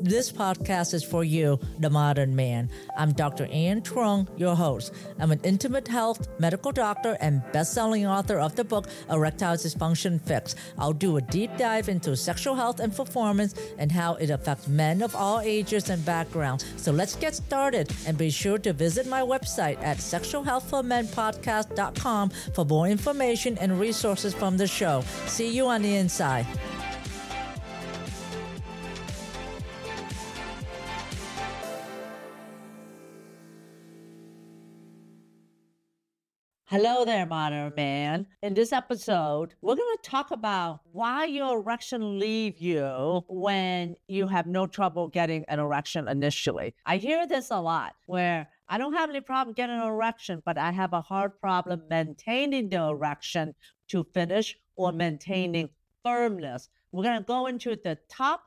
This podcast is for you, the modern man. I'm Dr. Ann Trung, your host. I'm an intimate health medical doctor and best-selling author of the book, Erectile Dysfunction Fix. I'll do a deep dive into sexual health and performance and how it affects men of all ages and backgrounds. So let's get started, and be sure to visit my website at sexualhealthformenpodcast.com for more information and resources from the show. See you on the inside. Hello there, modern man. In this episode, we're going to talk about why your erection leaves you when you have no trouble getting an erection initially. I hear this a lot, where I don't have any problem getting an erection, but I have a hard problem maintaining the erection to finish or maintaining firmness. We're going to go into the top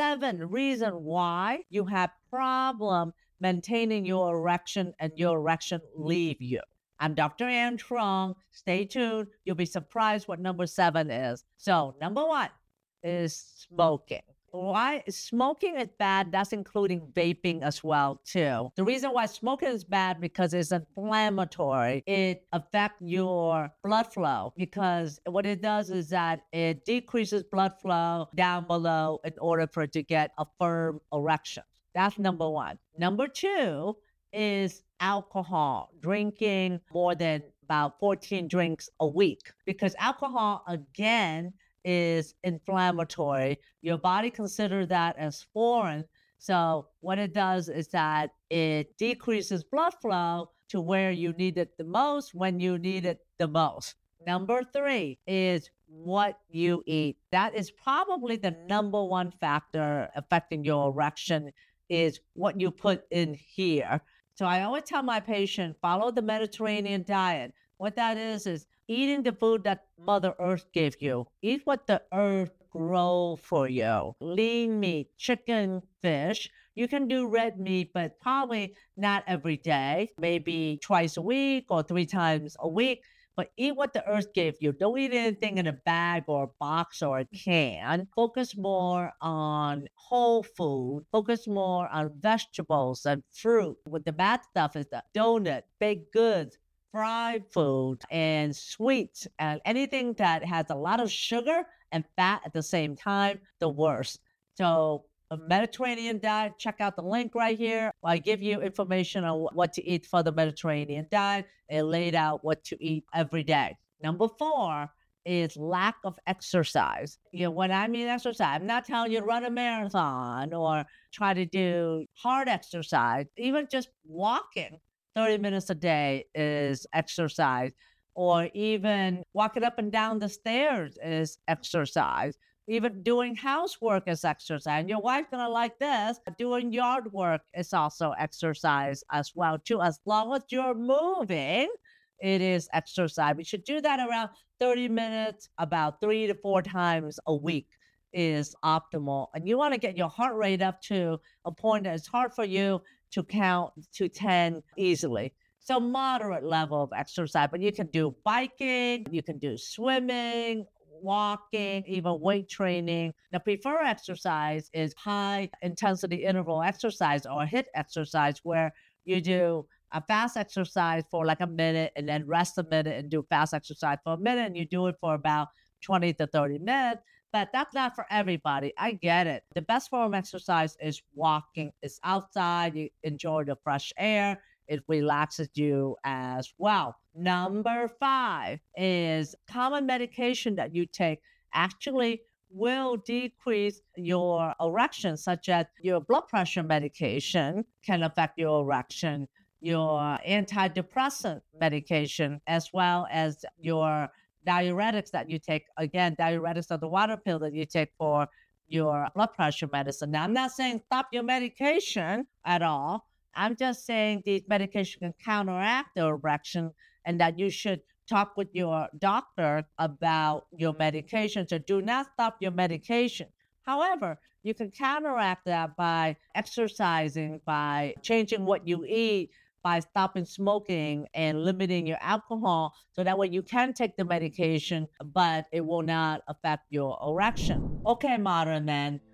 7 reasons why you have problem maintaining your erection and your erection leave you. I'm Dr. Ann Trung. Stay tuned. You'll be surprised what number 7 is. So number 1 is smoking. Why smoking is bad? That's including vaping as well, too. The reason why smoking is bad because it's inflammatory. It affects your blood flow because what it does is that it decreases blood flow down below in order for it to get a firm erection. That's number 1. Number 2 is alcohol, drinking more than about 14 drinks a week, because alcohol, again, is inflammatory. Your body considers that as foreign. So what it does is that it decreases blood flow to where you need it the most when you need it the most. Number 3 is what you eat. That is probably the number 1 factor affecting your erection, is what you put in here. So I always tell my patient, follow the Mediterranean diet. What that is eating the food that Mother Earth gave you. Eat what the earth grow for you. Lean meat, chicken, fish. You can do red meat, but probably not every day. Maybe twice a week or 3 times a week. But eat what the earth gave you. Don't eat anything in a bag or a box or a can. Focus more on whole food. Focus more on vegetables and fruit. What the bad stuff is the donut, baked goods, fried food, and sweets. And anything that has a lot of sugar and fat at the same time, the worst. So a Mediterranean diet, check out the link right here. I give you information on what to eat for the Mediterranean diet and laid out what to eat every day. Number 4 is lack of exercise. When I mean exercise, I'm not telling you to run a marathon or try to do hard exercise. Even just walking 30 minutes a day is exercise, or even walking up and down the stairs is exercise. Even doing housework is exercise. And your wife's going to like this. Doing yard work is also exercise as well, too. As long as you're moving, it is exercise. We should do that around 30 minutes, about 3 to 4 times a week is optimal. And you want to get your heart rate up to a point that it's hard for you to count to 10 easily. So moderate level of exercise, but you can do biking, you can do swimming, walking, even weight training. The preferred exercise is high intensity interval exercise or HIIT exercise, where you do a fast exercise for like a minute and then rest a minute and do fast exercise for a minute, and you do it for about 20 to 30 minutes. But that's not for everybody. I get it. The best form of exercise is walking. It's outside. You enjoy the fresh air. It relaxes you as well. Number 5 is common medication that you take actually will decrease your erection, such as your blood pressure medication can affect your erection, your antidepressant medication, as well as your diuretics that you take. Again, diuretics are the water pill that you take for your blood pressure medicine. Now, I'm not saying stop your medication at all. I'm just saying these medications can counteract the erection, and that you should talk with your doctor about your medication. So do not stop your medication. However, you can counteract that by exercising, by changing what you eat, by stopping smoking and limiting your alcohol, so that way you can take the medication, but it will not affect your erection. Okay, modern men,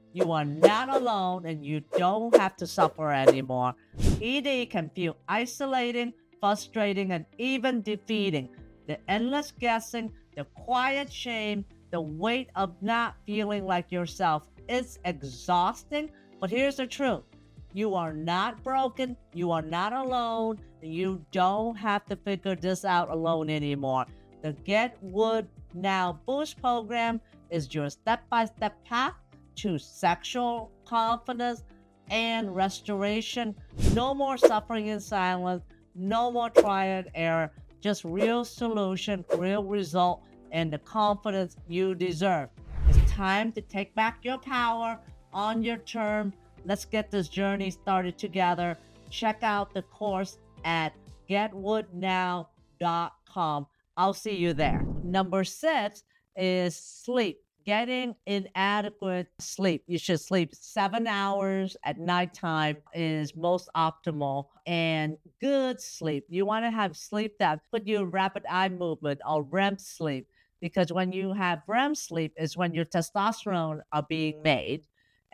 You are not alone and you don't have to suffer anymore. ED can feel isolating, frustrating, and even defeating. The endless guessing, the quiet shame, the weight of not feeling like yourself. It's exhausting, but here's the truth. You are not broken. You are not alone. You don't have to figure this out alone anymore. The Get Wood Now Boost program is your step-by-step path to sexual confidence and restoration. No more suffering in silence. No more trial and error. Just real solution, real result, and the confidence you deserve. It's time to take back your power on your terms. Let's get this journey started together. Check out the course at getwoodnow.com. I'll see you there. Number 6 is sleep. Getting inadequate sleep. You should sleep 7 hours at nighttime is most optimal, and good sleep. You want to have sleep that put you in rapid eye movement or REM sleep, because when you have REM sleep is when your testosterone are being made.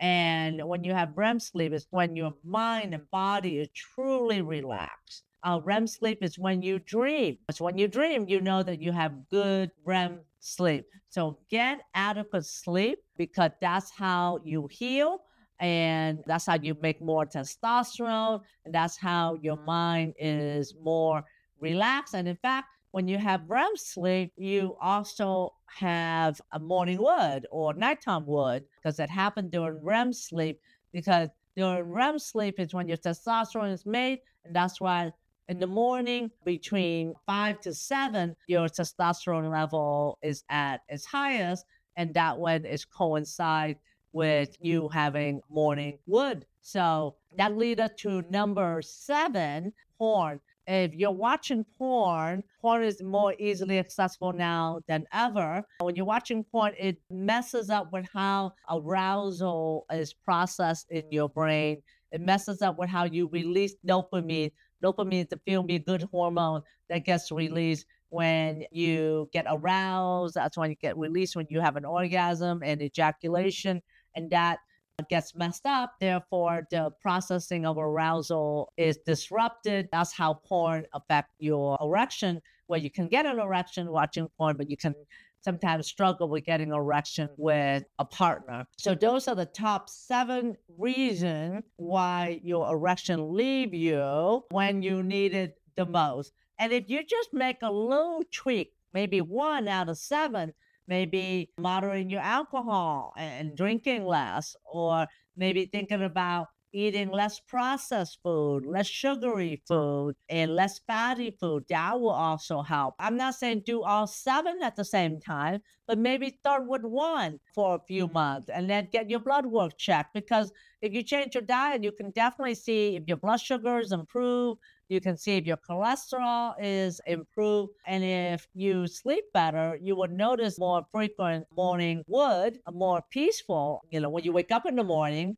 And when you have REM sleep, is when your mind and body is truly relaxed. REM sleep is when you dream. It's when you dream, you know that you have good REM sleep. So get adequate sleep, because that's how you heal, and that's how you make more testosterone, and that's how your mind is more relaxed. And in fact, when you have REM sleep, you also have a morning wood or nighttime wood, because it happened during REM sleep. Because during REM sleep is when your testosterone is made, and that's why in the morning between 5 to 7, your testosterone level is at its highest, and that one is coincide with you having morning wood. So that leads us to number 7, porn. If you're watching porn, porn is more easily accessible now than ever. When you're watching porn, it messes up with how arousal is processed in your brain. It messes up with how you release dopamine. Dopamine is the feel-me-good hormone that gets released when you get aroused. That's when you get released when you have an orgasm and ejaculation, and that gets messed up. Therefore, the processing of arousal is disrupted. That's how porn affects your erection, where you can get an erection watching porn, but you can sometimes struggle with getting an erection with a partner. So those are the top 7 reasons why your erection leave you when you need it the most. And if you just make a little tweak, maybe 1 out of 7, maybe moderating your alcohol and drinking less, or maybe thinking about eating less processed food, less sugary food, and less fatty food, that will also help. I'm not saying do all 7 at the same time, but maybe start with 1 for a few months and then get your blood work checked. Because if you change your diet, you can definitely see if your blood sugars improve. You can see if your cholesterol is improved. And if you sleep better, you would notice more frequent morning wood, more peaceful, when you wake up in the morning.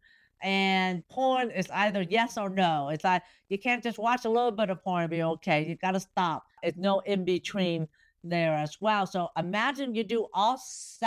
And porn is either yes or no. It's like you can't just watch a little bit of porn and be okay. You got to stop. It's no in between there as well. So imagine you do all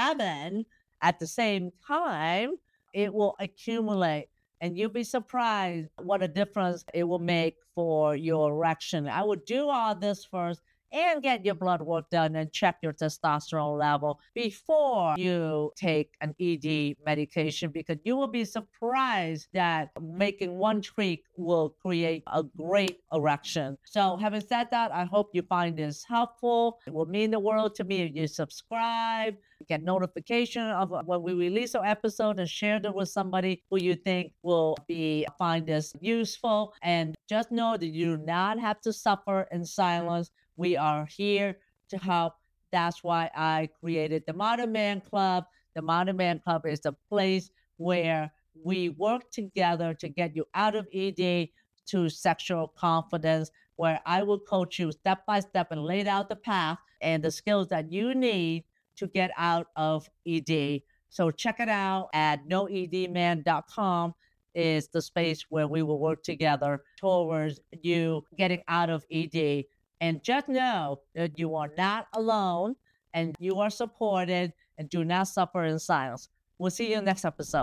7 at the same time, it will accumulate. And you'll be surprised what a difference it will make for your erection. I would do all this first and get your blood work done and check your testosterone level before you take an ED medication, because you will be surprised that making 1 tweak will create a great erection. So having said that, I hope you find this helpful. It will mean the world to me if you subscribe, get notification of when we release our episode, and share it with somebody who you think will find this useful. And just know that you do not have to suffer in silence. We are here to help. That's why I created the Modern Man Club. The Modern Man Club is the place where we work together to get you out of ED to sexual confidence, where I will coach you step by step and lay out the path and the skills that you need to get out of ED. So check it out at noedman.com is the space where we will work together towards you getting out of ED. And just know that you are not alone and you are supported, and do not suffer in silence. We'll see you in the next episode.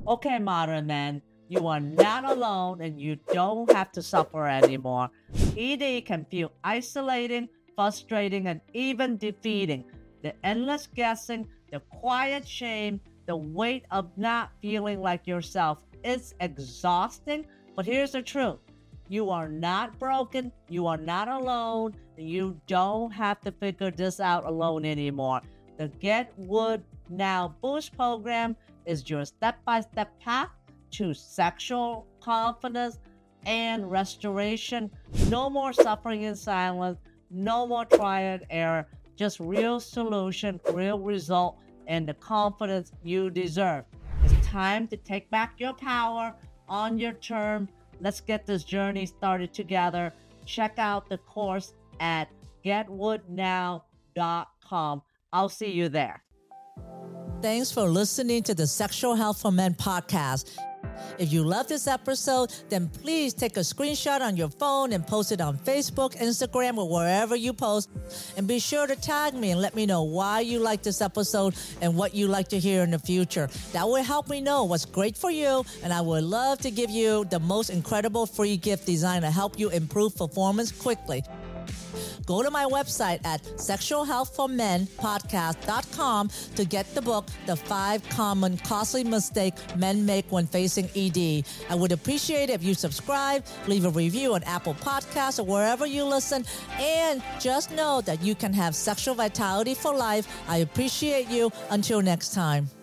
Okay, modern men, you are not alone and you don't have to suffer anymore. ED can feel isolating, frustrating, and even defeating. The endless guessing, the quiet shame, the weight of not feeling like yourself. It's exhausting, but here's the truth. You are not broken. You are not alone. You don't have to figure this out alone anymore. The Get Wood Now Boost program is your step-by-step path to sexual confidence and restoration. No more suffering in silence. No more trial and error. Just real solution, real result, and the confidence you deserve. It's time to take back your power on your terms. Let's get this journey started together. Check out the course at getwoodnow.com. I'll see you there. Thanks for listening to the Sexual Health for Men podcast. If you love this episode, then please take a screenshot on your phone and post it on Facebook, Instagram, or wherever you post. And be sure to tag me and let me know why you like this episode and what you like to hear in the future. That will help me know what's great for you, and I would love to give you the most incredible free gift designed to help you improve performance quickly. Go to my website at sexualhealthformenpodcast.com to get the book, The 5 Common Costly Mistakes Men Make When Facing ED. I would appreciate it if you subscribe, leave a review on Apple Podcasts or wherever you listen, and just know that you can have sexual vitality for life. I appreciate you. Until next time.